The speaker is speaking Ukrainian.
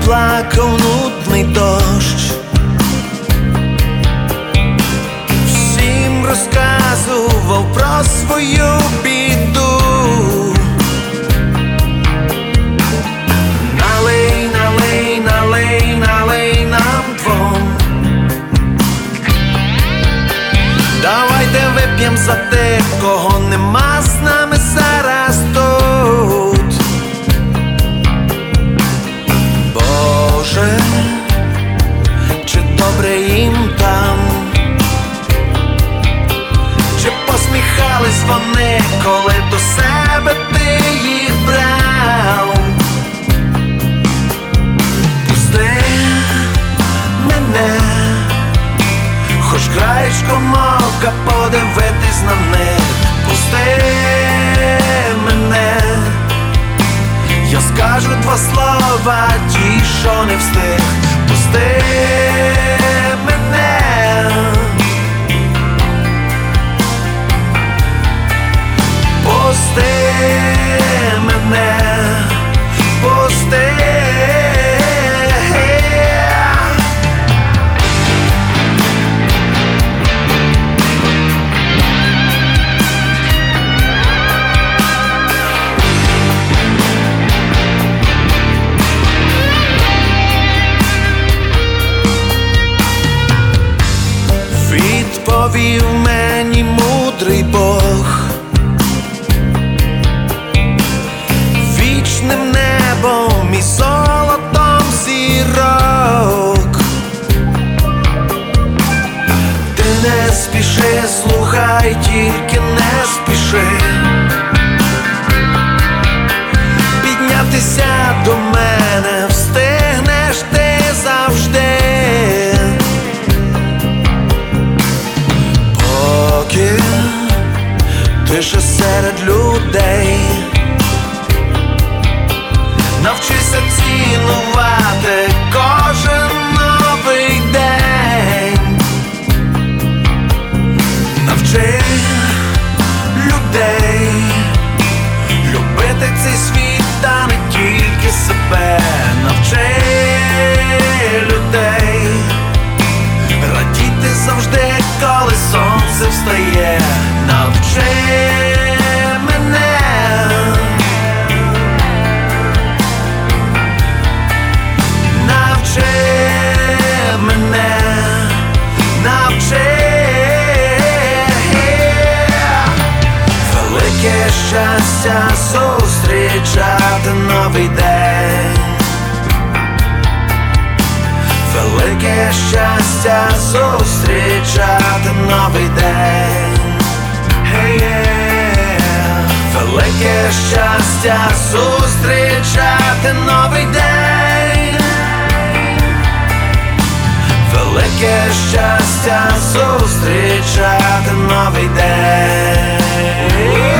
плакав нудний дощ, всім розказував про свою біду. Налий, налий, налий, налий нам двом, давайте вип'єм за тих, кого нема з нами зараз тут. Боже, чи добре їм там, чи посміхались вони, коли до себе ти їх брав? Пусти мене, хоч краєчком ока подивитись на них. Пусти мене, я скажу два слова, ті, що не встиг. Пусти мене, пусти мене, пусти. Відповів мені мудрий Бог, вічним небом і золотом зірок. Ти не спіши, слухай, тільки не спіши піднятися до мене, встигнеш ти завжди. Ти ще серед людей, навчися цінувати кожен новий день. Навчи людей любити цей світ, та не тільки себе. Навчи людей радіти завжди, коли сонце встає. Навчи мене, навчи мене, навчи. Велике щастя зустрічати новий день, велике щастя зустрічати новий день. Велике щастя зустрічати новий день, велике щастя зустрічати новий день.